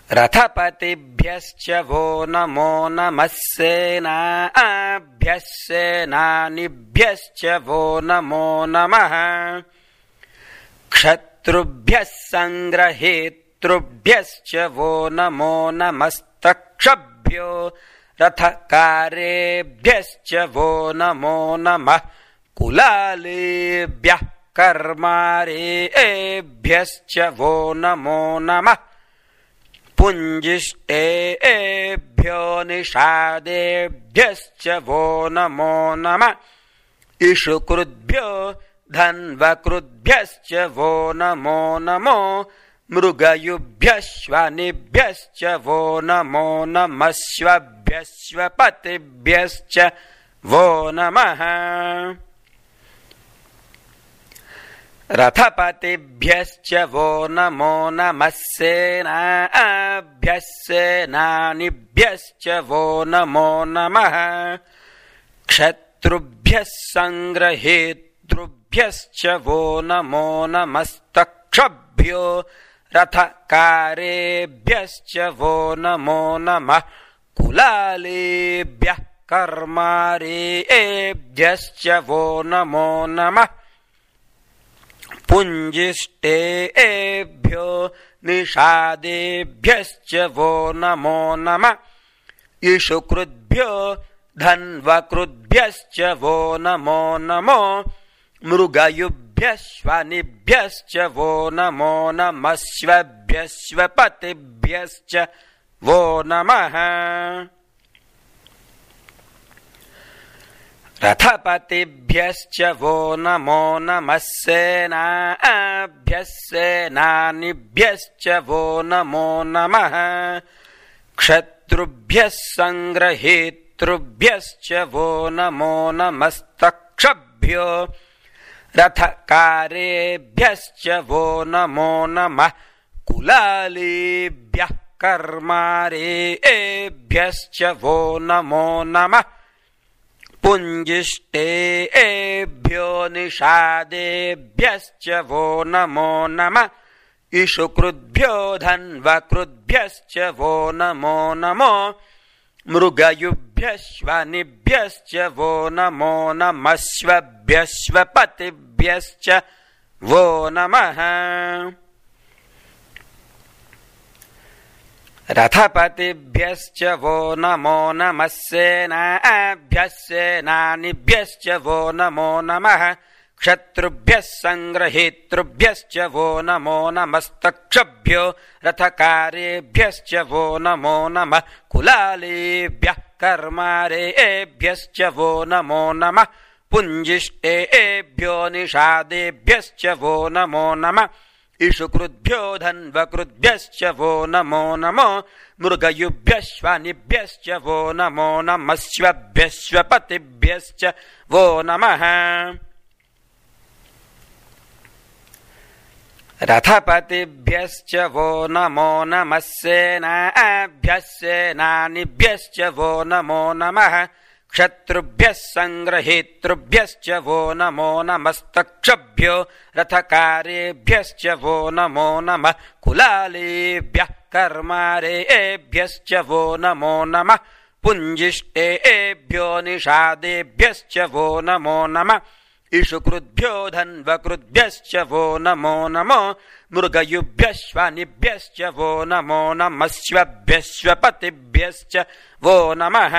रथपतिभ्यश्च वो नमो नमः सेनाभ्यः सेनानिभ्यश्च वो नमो नमः क्षत्रुभ्यः संग्रहेतृभ्यश्च वो नमो नमस्तक्षभ्यो रथकारेभ्यश्च वो नमो नमः कुलालेभ्यः कर्मारेभ्यश्च वो नमो नमः पुञ्जिष्टेभ्यो निषादेभ्यश्च वो नमो नमः इषुकृद्भ्यो धन्वकृद्भ्यश्च वो नमो नमो मृगयुभ्यश्वानिभ्यश्च वो नमो नमः श्वभ्यश्वपतिभ्यश्च वो नमः रथपतिभ्यश्च वो नमो नमः सेनाभ्यः सेनानिभ्यश्च वो नमो नमः क्षत्रुभ्यः संग्रहेतृभ्यश्च वो नमो नमस्तक्षभ्यो रथकारेभ्यश्च वो नमो नमः कुलालेभ्यः कर्मारेभ्यश्च वो नमो नमः पुञ्जिष्टेभ्यो निषादेभ्यश्च वो नमो नमः इषुकृद्भ्यो धन्वकृद्भ्यश्च वो नमो नमो मृगयुभ्यश्वानिभ्यश्च वो नमो नमः श्वभ्यश्वपतिभ्यश्च वो नमः रथपतिभ्यश्च वो नमो नमः सेनाभ्यः सेनानिभ्यश्च वो नमो नमः क्षत्रुभ्यः संग्रहेतृभ्यश्च वो नमो नमस्तक्षभ्यो रथकारेभ्यश्च वो नमो नमः कुलालेभ्यः कर्मारेभ्यश्च वो नमो नमः पुञ्जिष्टेभ्यो निषादेभ्यश्च वो नमो नमः इषुकृद्भ्यो धन्वकृद्भ्यश्च वो नमो नमो मृगयुभ्यश्वानिभ्यश्च वो नमो नमः श्वभ्यश्वपतिभ्यश्च वो नमः रथपतिभ्यश्च वो नमो नमः सेनाभ्यः सेनानिभ्यश्च वो नमो नमः क्षत्रुभ्यः संग्रहेतृभ्यश्च वो नमो नमस्तक्षभ्यो रथकारेभ्यश्च वो नमो नमः कुलालेभ्यः कर्मारेभ्यश्च वो नमो नमः पुञ्जिष्टेभ्यो निषादेभ्यश्च वो नमो नमः इषुकृद्भ्यो धन्वकृद्भ्यश्च वो नमो नमो मृगयुभ्यश्वानिभ्यश्च वो नमो नमः श्वभ्यश्वपतिभ्यश्च वो नमः रथपतिभ्यश्च वो नमो नमः सेनाभ्यः सेनानिभ्यश्च वो नमो नमः क्षत्रुभ्यः संग्रहेतृभ्यश्च वो नमो नमस्तक्षभ्यो रथकारेभ्यश्च वो नमो नमः कुलालेभ्यः कर्मारेभ्यश्च वो नमो नमः पुञ्जिष्टेभ्यो निषादेभ्यश्च वो नमो नमः इषुकृद्भ्यो धन्वकृद्भ्यश्च वो नमो नमो मृगयुभ्यश्वानिभ्यश्च वो नमो नमः श्वभ्यश्वपतिभ्यश्च वो नमः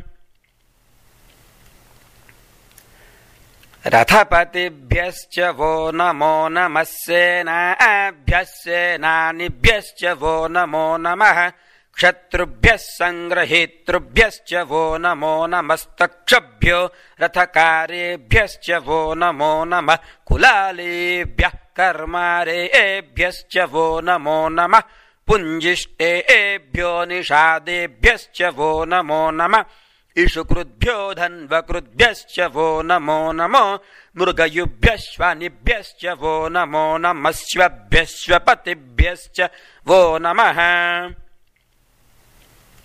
रथपतिभ्यश्च वो नमो नमः सेनाभ्यः सेनानिभ्यश्च वो नमो नमः क्षत्रुभ्यः संग्रहेतृभ्यश्च वो नमो नमस्तक्षभ्यो रथकारेभ्यश्च वो नमो नमः कुलालेभ्यः कर्मारेभ्यश्च वो नमो नमः पुञ्जिष्टेभ्यो निषादेभ्यश्च वो नमो नमः इषुकृद्भ्यो धन्वकृद्भ्यश्च वो नमो नमो मृगयुभ्यश्वानिभ्यश्च वो नमो नमः श्वभ्यश्वपतिभ्यश्च वो नमः